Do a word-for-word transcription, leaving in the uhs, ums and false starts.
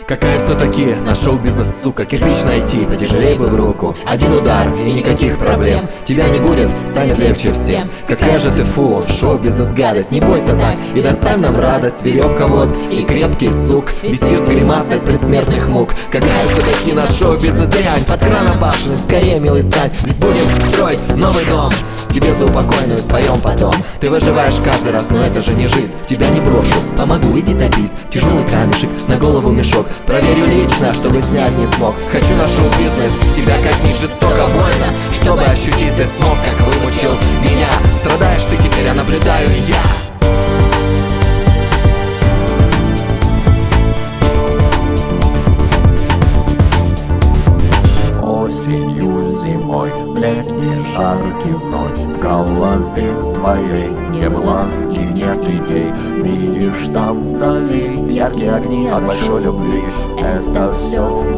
Какая все-таки на шоу-бизнес, сука. Кирпич найти потяжелее бы в руку. Один удар и никаких проблем. Тебя не будет, станет легче всем. Какая же ты фу, шоу-бизнес гадость. Не бойся так и доставь нам радость. Веревка вот и крепкий сук. Висишь с гримасой от предсмертных мук. Какая все-таки на шоу-бизнес дрянь. Под краном башенным скорее, милый, стань. Здесь будем строить новый дом. Тебе за упокойную споем потом. Ты выживаешь каждый раз, но это же не жизнь. Тебя не брошу, помогу, иди топись. Тяжелый камешек, на голову мешок. Проверю лично, чтобы снять не смог. Хочу на шоу-бизнес, тебя казнить жестоко, больно. Чтобы ощутить ты смог, как вымучил меня. Страдаешь ты теперь, а наблюдаю я. Осенью, зимой, в летний жаркий зной в голове твоей не было и нет идей. Видишь там вдали яркие огни от большой любви. Это все